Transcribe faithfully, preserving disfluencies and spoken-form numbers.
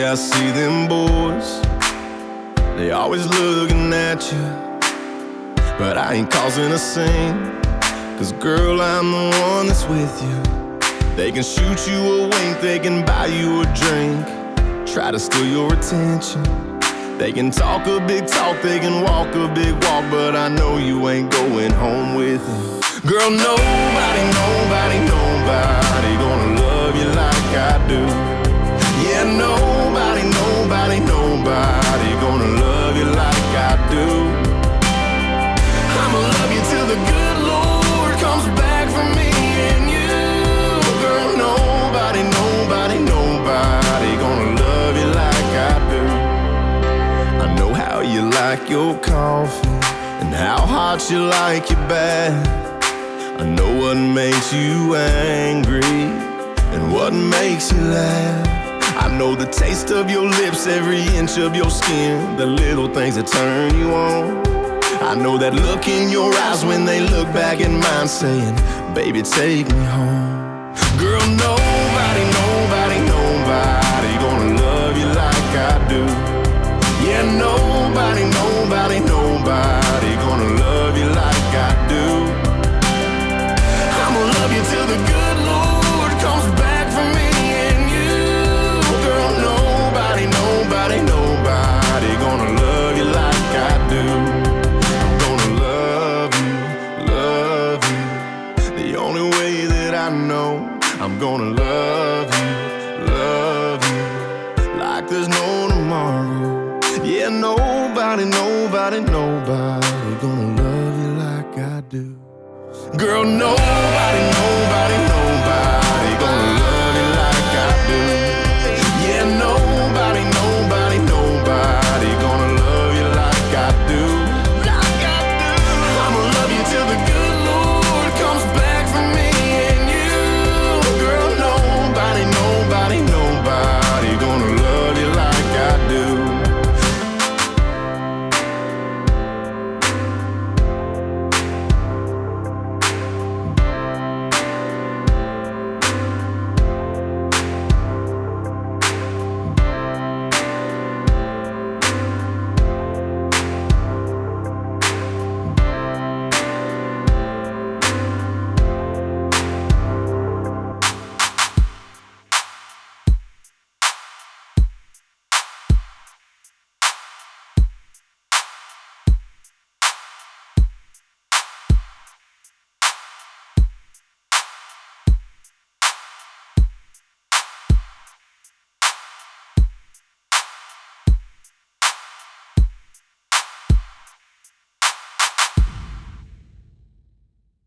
day I see them boys, they always looking at you, but I ain't causing a scene, 'cause girl, I'm the one that's with you. They can shoot you a wink, they can buy you a drink, try to steal your attention. They can talk a big talk, they can walk a big walk, but I know you ain't going home with them. Girl, nobody, nobody, nobody gonna love you like I do. Yeah, nobody, nobody, nobody gonna love you like I do. I'ma love you till the good Lord comes back for me and you. Girl, nobody, nobody, nobody gonna love you like I do. I know how you like your coffee and how hot you like your bath. I know what makes you angry and what makes you laugh. I know the taste of your lips, every inch of your skin, the little things that turn you on. I know that look in your eyes when they look back at mine, saying, baby, take me home. Girl, nobody, nobody, nobody gonna love you like I do. Yeah, nobody, nobody, nobody gonna love you like I do. I'ma love you till the good Lord comes back for me and you. Girl, nobody, nobody, nobody gonna love you like I do. I'm gonna love you, love you, the only way that I know. I'm gonna love you, love you, like there's no tomorrow. Yeah, nobody, nobody, nobody gonna love you like I do. Girl, nobody, nobody, nobody